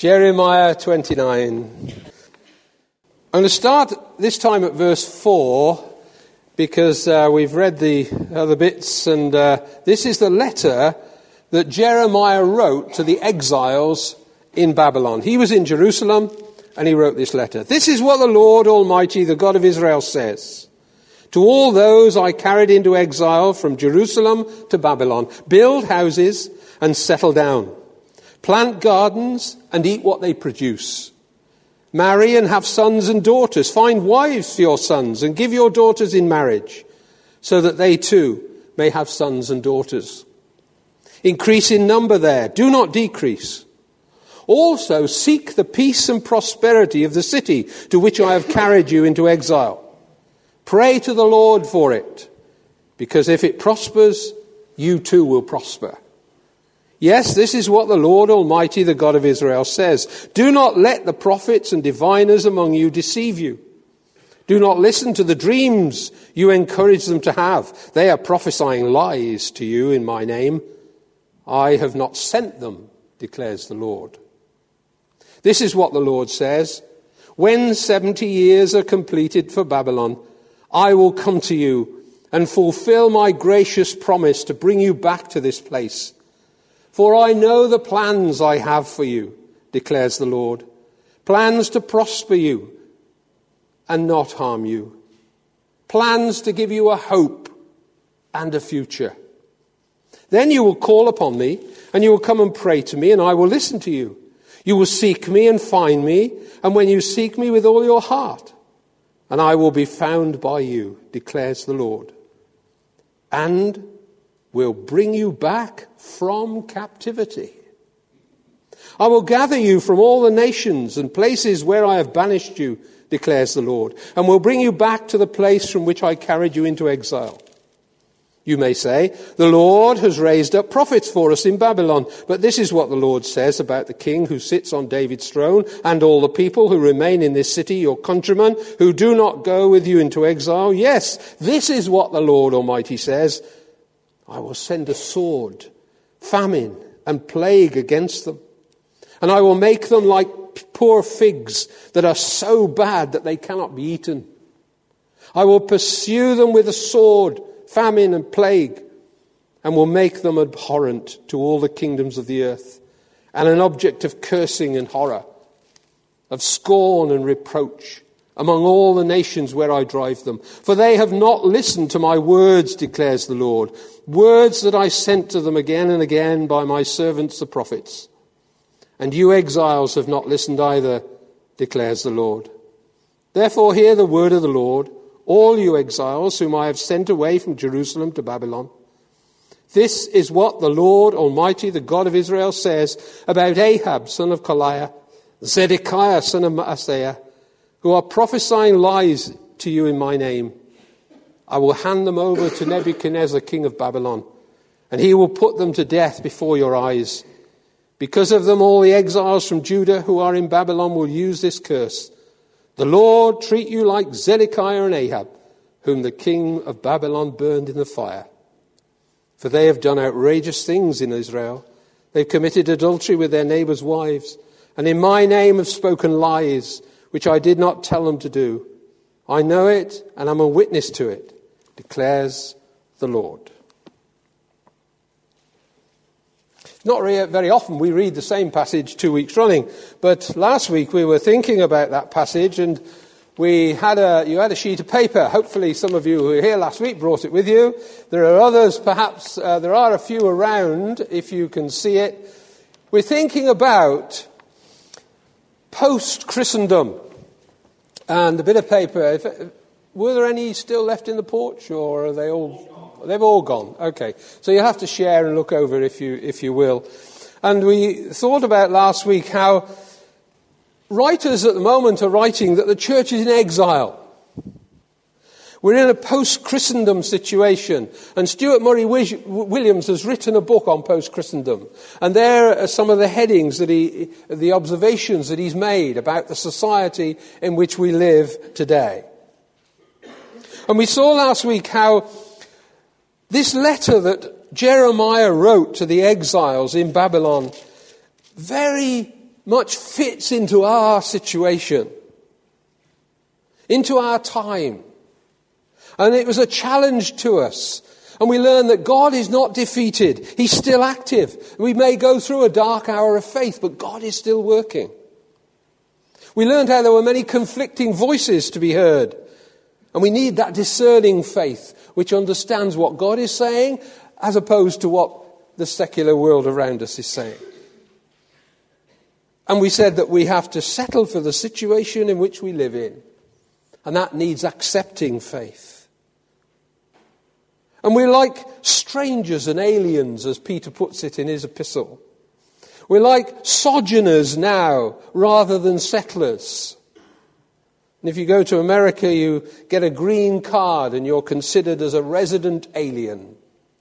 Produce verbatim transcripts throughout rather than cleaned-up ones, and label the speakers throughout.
Speaker 1: Jeremiah twenty-nine. I'm going to start this time at verse four because uh, we've read the other bits, and uh, this is the letter that Jeremiah wrote to the exiles in Babylon. He was in Jerusalem and he wrote this letter. This is what the Lord Almighty, the God of Israel, says. To all those I carried into exile from Jerusalem to Babylon, build houses and settle down. Plant gardens and eat what they produce. Marry and have sons and daughters. Find wives for your sons and give your daughters in marriage, so that they too may have sons and daughters. Increase in number there. Do not decrease. Also seek the peace and prosperity of the city to which I have carried you into exile. Pray to the Lord for it, because if it prospers, you too will prosper. Yes, this is what the Lord Almighty, the God of Israel, says. Do not let the prophets and diviners among you deceive you. Do not listen to the dreams you encourage them to have. They are prophesying lies to you in my name. I have not sent them, declares the Lord. This is what the Lord says. When seventy years are completed for Babylon, I will come to you and fulfill my gracious promise to bring you back to this place. For I know the plans I have for you, declares the Lord. Plans to prosper you and not harm you. Plans to give you a hope and a future. Then you will call upon me and you will come and pray to me, and I will listen to you. You will seek me and find me, and when you seek me with all your heart, and I will be found by you, declares the Lord. And will bring you back from captivity. I will gather you from all the nations and places where I have banished you, declares the Lord, and will bring you back to the place from which I carried you into exile. You may say, the Lord has raised up prophets for us in Babylon, but this is what the Lord says about the king who sits on David's throne and all the people who remain in this city, your countrymen, who do not go with you into exile. Yes, this is what the Lord Almighty says. I will send a sword, famine, and plague against them. And I will make them like poor figs that are so bad that they cannot be eaten. I will pursue them with a sword, famine, and plague, and will make them abhorrent to all the kingdoms of the earth, and an object of cursing and horror, of scorn and reproach, among all the nations where I drive them. For they have not listened to my words, declares the Lord, words that I sent to them again and again by my servants the prophets. And you exiles have not listened either, declares the Lord. Therefore hear the word of the Lord, all you exiles whom I have sent away from Jerusalem to Babylon. This is what the Lord Almighty, the God of Israel, says about Ahab, son of Koliah, Zedekiah, son of Maaseiah, who are prophesying lies to you in my name. I will hand them over to Nebuchadnezzar, king of Babylon, and he will put them to death before your eyes. Because of them, all the exiles from Judah who are in Babylon will use this curse. The Lord treat you like Zedekiah and Ahab, whom the king of Babylon burned in the fire. For they have done outrageous things in Israel. They've committed adultery with their neighbors' wives, and in my name have spoken lies, which I did not tell them to do. I know it, and I'm a witness to it, declares the Lord. Not very often we read the same passage two weeks running, but last week we were thinking about that passage, and we had a you had a sheet of paper. Hopefully some of you who were here last week brought it with you. There are others, perhaps uh, there are a few around, if you can see it. We're thinking about post-Christendom. And the bit of paper, if, were there any still left in the porch, or are they all, they've all gone? Okay. So you'll have to share and look over it if you, if you will. And we thought about last week how writers at the moment are writing that the church is in exile. We're in a post-Christendom situation, and Stuart Murray Williams has written a book on post-Christendom, and there are some of the headings that he, the observations that he's made about the society in which we live today. And we saw last week how this letter that Jeremiah wrote to the exiles in Babylon very much fits into our situation, into our time. And it was a challenge to us. And we learn that God is not defeated. He's still active. We may go through a dark hour of faith, but God is still working. We learned how there were many conflicting voices to be heard. And we need that discerning faith which understands what God is saying as opposed to what the secular world around us is saying. And we said that we have to settle for the situation in which we live in. And that needs accepting faith. And we're like strangers and aliens, as Peter puts it in his epistle. We're like sojourners now rather than settlers. And if you go to America, you get a green card and you're considered as a resident alien.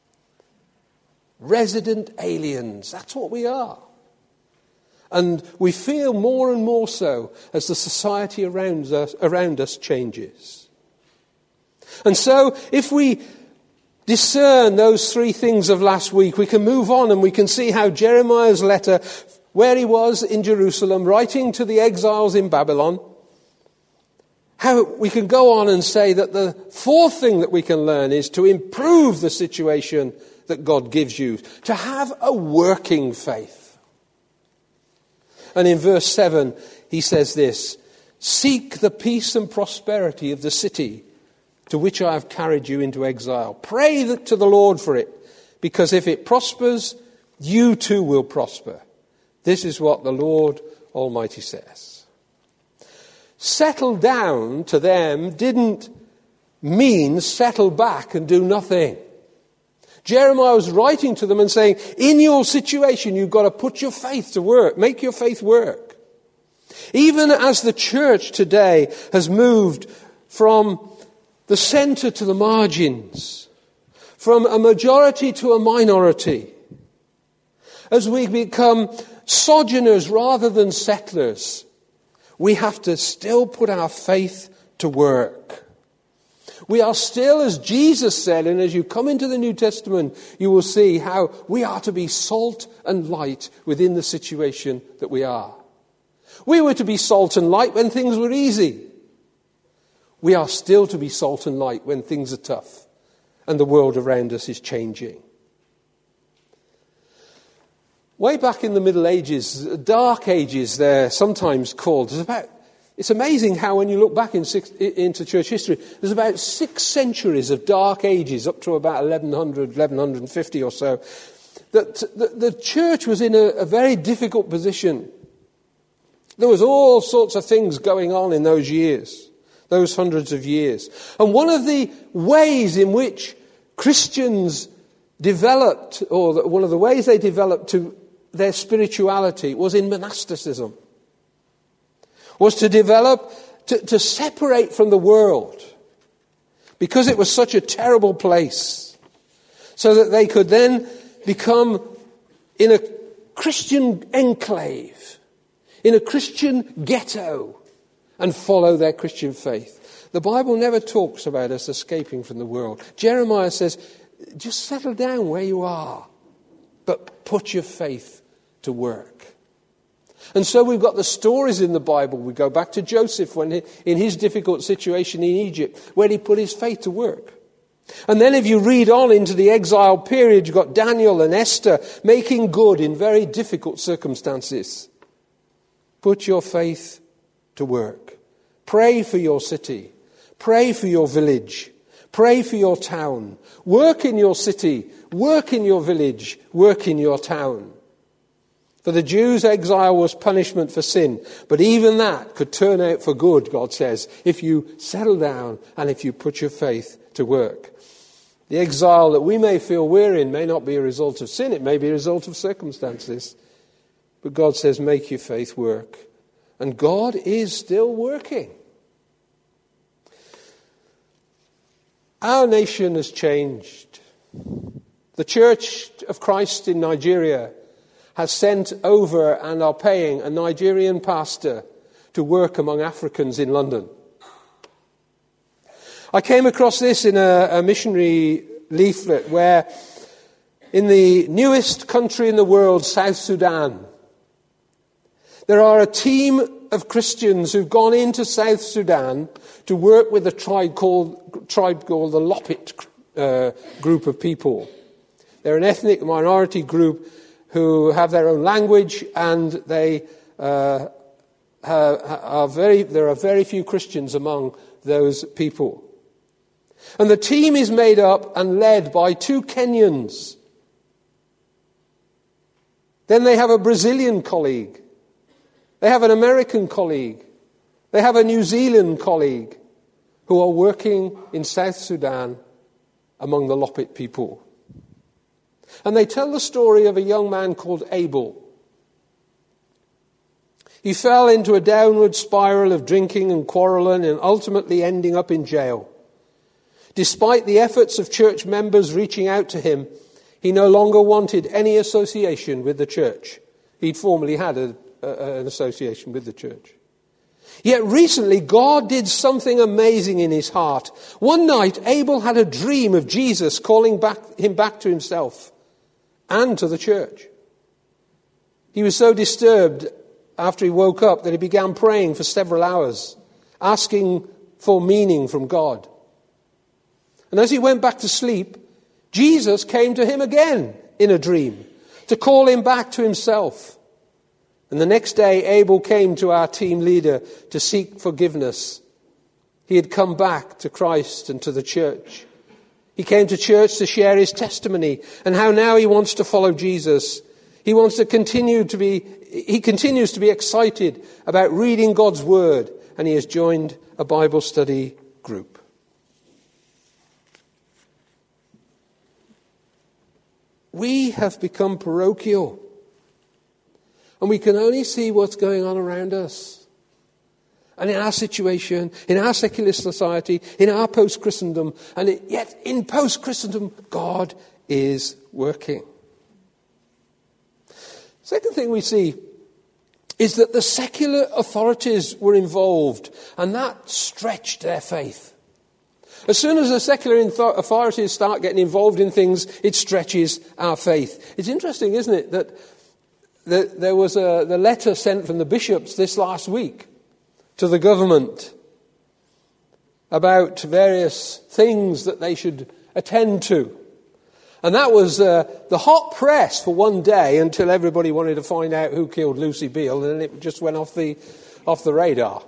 Speaker 1: Resident aliens, that's what we are. And we feel more and more so as the society around us, around us changes. And so, if we discern those three things of last week, we can move on and we can see how Jeremiah's letter, where he was in Jerusalem, writing to the exiles in Babylon, how we can go on and say that the fourth thing that we can learn is to improve the situation that God gives you, to have a working faith. And in verse seven, he says this, "Seek the peace and prosperity of the city to which I have carried you into exile. Pray to the Lord for it, because if it prospers, you too will prosper. This is what the Lord Almighty says." Settle down to them didn't mean settle back and do nothing. Jeremiah was writing to them and saying, in your situation, you've got to put your faith to work. Make your faith work. Even as the church today has moved from the center to the margins, from a majority to a minority, as we become sojourners rather than settlers, we have to still put our faith to work. We are still, as Jesus said, and as you come into the New Testament, you will see how we are to be salt and light within the situation that we are. We were to be salt and light when things were easy. We are still to be salt and light when things are tough and the world around us is changing. Way back in the Middle Ages, Dark Ages they're sometimes called, there's about, it's amazing how when you look back in six, into church history, there's about six centuries of Dark Ages, up to about eleven hundred, eleven fifty or so, that the, the church was in a, a very difficult position. There was all sorts of things going on in those years, those hundreds of years. And one of the ways in which Christians developed, or one of the ways they developed to their spirituality was in monasticism, was to develop, to, to separate from the world, because it was such a terrible place, so that they could then become in a Christian enclave, in a Christian ghetto, and follow their Christian faith. The Bible never talks about us escaping from the world. Jeremiah says, just settle down where you are, but put your faith to work. And so we've got the stories in the Bible. We go back to Joseph when he, in his difficult situation in Egypt, where he put his faith to work. And then if you read on into the exile period, you've got Daniel and Esther making good in very difficult circumstances. Put your faith to work. Pray for your city. Pray for your village. Pray for your town. Work in your city. Work in your village. Work in your town. For the Jews, exile was punishment for sin. But even that could turn out for good, God says, if you settle down and if you put your faith to work. The exile that we may feel we're in may not be a result of sin. It may be a result of circumstances. But God says, make your faith work. And God is still working. Our nation has changed. The Church of Christ in Nigeria has sent over and are paying a Nigerian pastor to work among Africans in London. I came across this in a, a missionary leaflet where in the newest country in the world, South Sudan, There are a team of Christians who've gone into South Sudan to work with a tribe called, tribe called the Lopit uh, group of people. They're an ethnic minority group who have their own language, and they uh, are very. There are very few Christians among those people. And the team is made up and led by two Kenyans. Then they have a Brazilian colleague. They have an American colleague. They have a New Zealand colleague who are working in South Sudan among the Lopit people. And they tell the story of a young man called Abel. He fell into a downward spiral of drinking and quarreling and ultimately ending up in jail. Despite the efforts of church members reaching out to him, he no longer wanted any association with the church. He'd formerly had a, a, an association with the church. Yet recently, God did something amazing in his heart. One night, Abel had a dream of Jesus calling back, him back to himself and to the church. He was so disturbed after he woke up that he began praying for several hours, asking for meaning from God. And as he went back to sleep, Jesus came to him again in a dream to call him back to himself. And the next day, Abel came to our team leader to seek forgiveness. He had come back to Christ and to the church. He came to church to share his testimony and how now he wants to follow Jesus. He wants to continue to be, he continues to be excited about reading God's word, and he has joined a Bible study group. We have become parochial, and we can only see what's going on around us. And in our situation, in our secular society, in our post-Christendom, and it, yet in post-Christendom, God is working. Second thing we see is that the secular authorities were involved, and that stretched their faith. As soon as the secular authorities start getting involved in things, it stretches our faith. It's interesting, isn't it, that the, there was a the letter sent from the bishops this last week to the government about various things that they should attend to. And that was uh, the hot press for one day until everybody wanted to find out who killed Lucy Beale, and then it just went off the off the radar.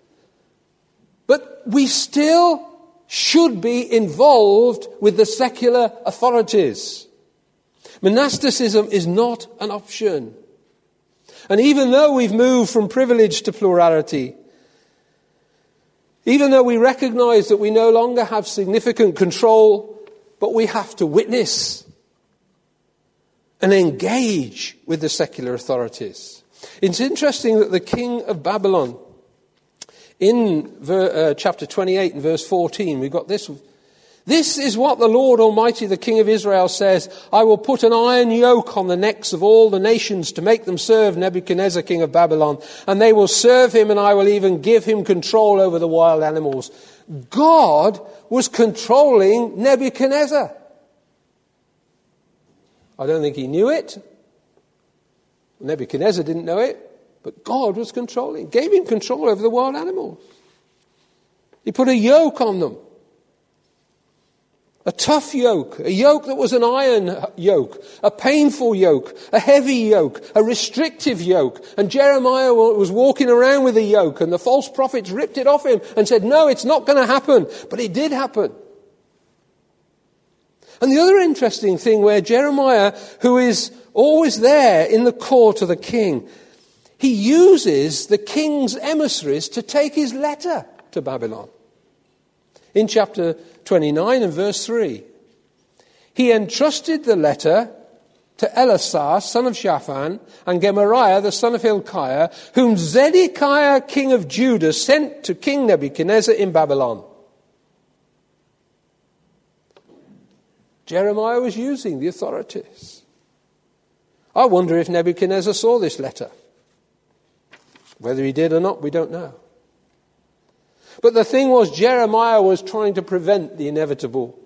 Speaker 1: But we still should be involved with the secular authorities. Monasticism is not an option. And even though we've moved from privilege to plurality, even though we recognize that we no longer have significant control, but we have to witness and engage with the secular authorities. It's interesting that the king of Babylon, in ver, uh, chapter twenty-eight and verse fourteen, we've got this. This is what the Lord Almighty, the King of Israel, says: I will put an iron yoke on the necks of all the nations to make them serve Nebuchadnezzar, king of Babylon, and they will serve him, and I will even give him control over the wild animals. God was controlling Nebuchadnezzar. I don't think he knew it. Nebuchadnezzar didn't know it. But God was controlling, gave him control over the wild animals. He put a yoke on them. A tough yoke, a yoke that was an iron yoke, a painful yoke, a heavy yoke, a restrictive yoke. And Jeremiah was walking around with a yoke, and the false prophets ripped it off him and said, no, it's not going to happen. But it did happen. And the other interesting thing, where Jeremiah, who is always there in the court of the king, he uses the king's emissaries to take his letter to Babylon. In chapter twenty-nine and verse three, he entrusted the letter to Elasah, son of Shaphan, and Gemariah, the son of Hilkiah, whom Zedekiah, king of Judah, sent to King Nebuchadnezzar in Babylon. Jeremiah was using the authorities. I wonder if Nebuchadnezzar saw this letter. Whether he did or not, we don't know. But the thing was, Jeremiah was trying to prevent the inevitable.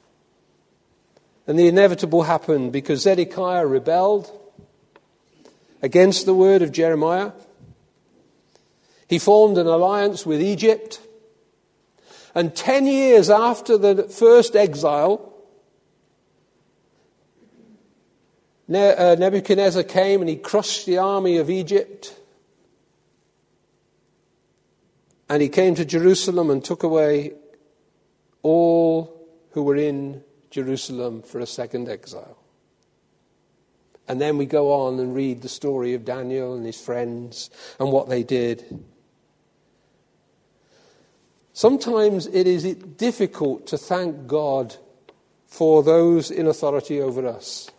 Speaker 1: And the inevitable happened because Zedekiah rebelled. against the word of Jeremiah. He formed an alliance with Egypt. And ten years after the first exile, Nebuchadnezzar came and he crushed the army of Egypt. And he came to Jerusalem and took away all who were in Jerusalem for a second exile. And then we go on and read the story of Daniel and his friends and what they did. Sometimes it is difficult to thank God for those in authority over us.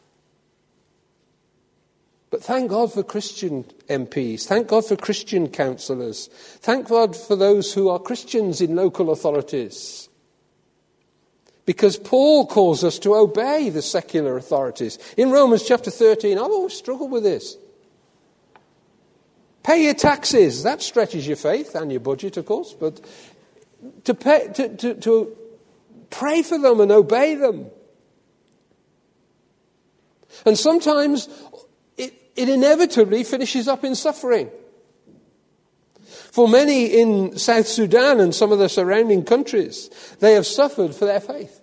Speaker 1: But thank God for Christian M Ps. Thank God for Christian councillors. Thank God for those who are Christians in local authorities. Because Paul calls us to obey the secular authorities. In Romans chapter thirteen, I've always struggled with this. Pay your taxes. That stretches your faith and your budget, of course. But to, pay, to, to, to pray for them and obey them. And sometimes it, it inevitably finishes up in suffering. For many in South Sudan and some of the surrounding countries, they have suffered for their faith.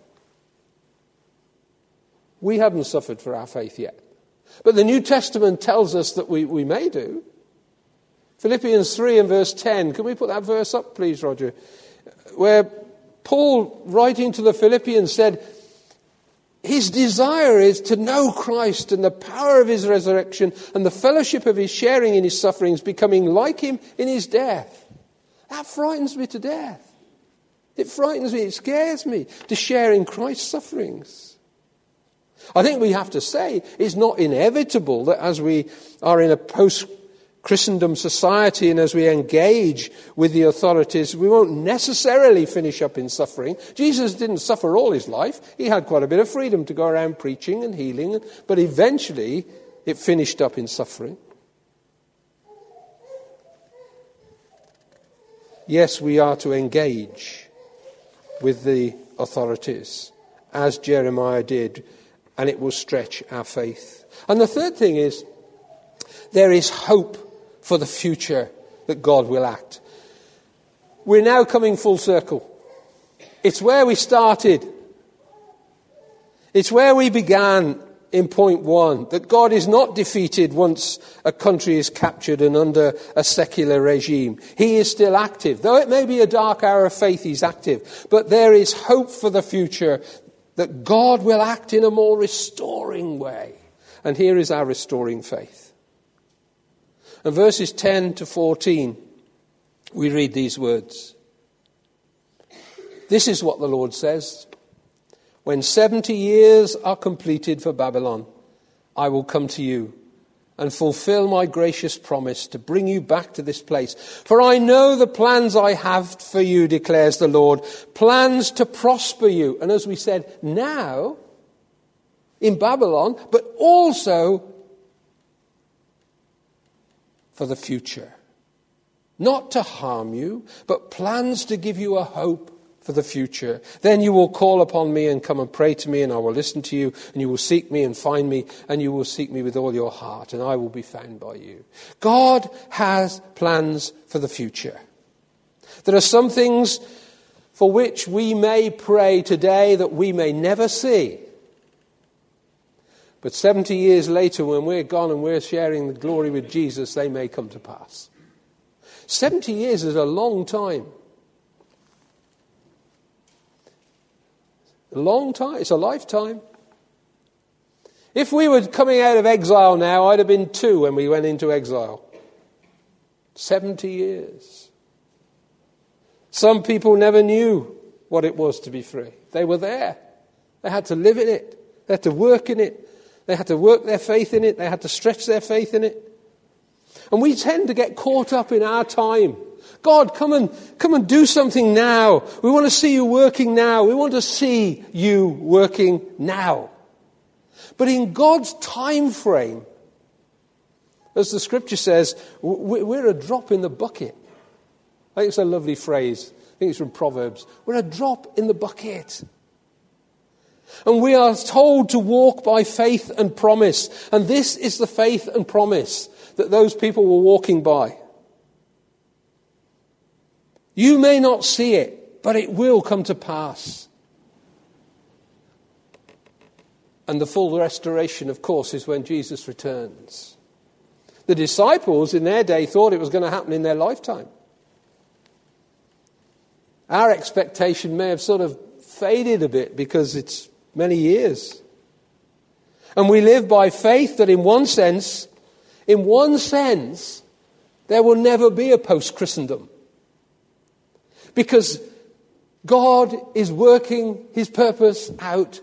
Speaker 1: We haven't suffered for our faith yet. But the New Testament tells us that we, we may do. Philippians three and verse ten. Can we put that verse up, please, Roger? Where Paul, writing to the Philippians, said, his desire is to know Christ and the power of his resurrection and the fellowship of his sharing in his sufferings, becoming like him in his death. That frightens me to death. It frightens me, it scares me to share in Christ's sufferings. I think we have to say it's not inevitable that as we are in a post-Christendom society and as we engage with the authorities, we won't necessarily finish up in suffering. Jesus didn't suffer all his life. He had quite a bit of freedom to go around preaching and healing, but eventually it finished up in suffering. Yes, we are to engage with the authorities, as Jeremiah did, and it will stretch our faith. And the third thing is, there is hope for the future that God will act. We're now coming full circle. It's where we started. It's where we began in point one, that God is not defeated once a country is captured and under a secular regime. He is still active. Though it may be a dark hour of faith, he's active. But there is hope for the future, that God will act in a more restoring way. And here is our restoring faith. And verses ten to fourteen, we read these words. This is what the Lord says. When seventy years are completed for Babylon, I will come to you and fulfill my gracious promise to bring you back to this place. For I know the plans I have for you, declares the Lord, plans to prosper you. And as we said, now in Babylon, but also for the future. Not to harm you, but plans to give you a hope for the future. Then you will call upon me and come and pray to me, and I will listen to you, and you will seek me and find me, and you will seek me with all your heart, and I will be found by you. God has plans for the future. There are some things for which we may pray today that we may never see. But seventy years later, when we're gone and we're sharing the glory with Jesus, they may come to pass. seventy years is a long time. A long time. It's a lifetime. If we were coming out of exile now, I'd have been two when we went into exile. seventy years. Some people never knew what it was to be free. They were there. They had to live in it. They had to work in it. They had to work their faith in it. They had to stretch their faith in it. And we tend to get caught up in our time. God, come and come and do something now. We want to see you working now. We want to see you working now. But in God's time frame, as the scripture says, we're a drop in the bucket. I think it's a lovely phrase. I think it's from Proverbs. We're a drop in the bucket. And we are told to walk by faith and promise. And this is the faith and promise, that those people were walking by. You may not see it, but it will come to pass. And the full restoration, of course, is when Jesus returns. The disciples in their day thought it was going to happen in their lifetime. Our expectation may have sort of faded a bit because it's many years. And we live by faith that in one sense, in one sense, there will never be a post-Christendom. Because God is working his purpose out.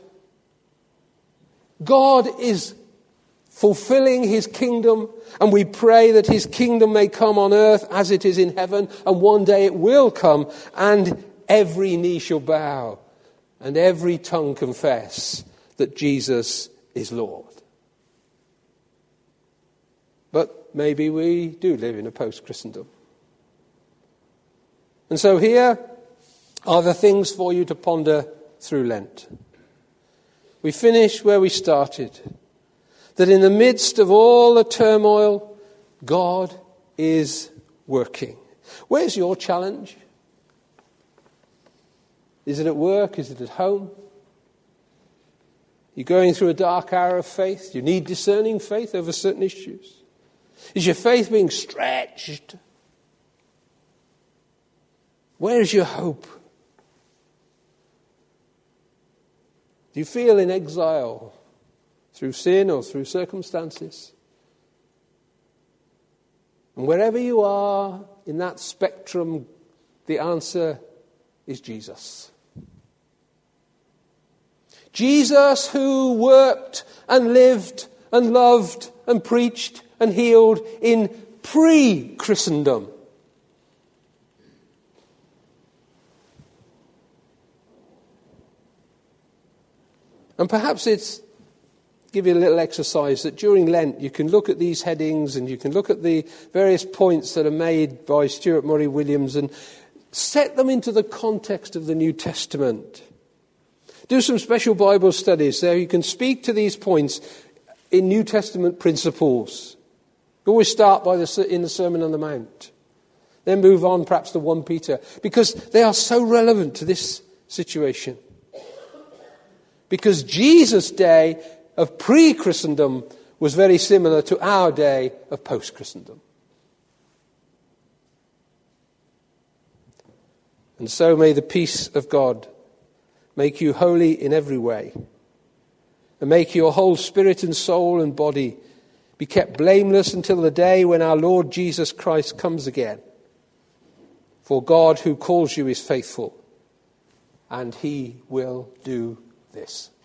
Speaker 1: God is fulfilling his kingdom, and we pray that his kingdom may come on earth as it is in heaven, and one day it will come, and every knee shall bow, and every tongue confess that Jesus is Lord. But maybe we do live in a post-Christendom. And so here are the things for you to ponder through Lent. We finish where we started. That in the midst of all the turmoil, God is working. Where's your challenge? Is it at work? Is it at home? You're going through a dark hour of faith. You need discerning faith over certain issues. Is your faith being stretched? Where is your hope? Do you feel in exile through sin or through circumstances? And wherever you are in that spectrum, the answer is Jesus. Jesus, who worked and lived and loved and preached and healed in pre-Christendom. And perhaps it's give you a little exercise that during Lent you can look at these headings and you can look at the various points that are made by Stuart Murray Williams and set them into the context of the New Testament. Do some special Bible studies so you can speak to these points in New Testament principles. You always start by the, in the Sermon on the Mount. Then move on perhaps to First Peter, because they are so relevant to this situation. Because Jesus' day of pre-Christendom was very similar to our day of post-Christendom. And so may the peace of God make you holy in every way, and make your whole spirit and soul and body be kept blameless until the day when our Lord Jesus Christ comes again. For God who calls you is faithful, and he will do this.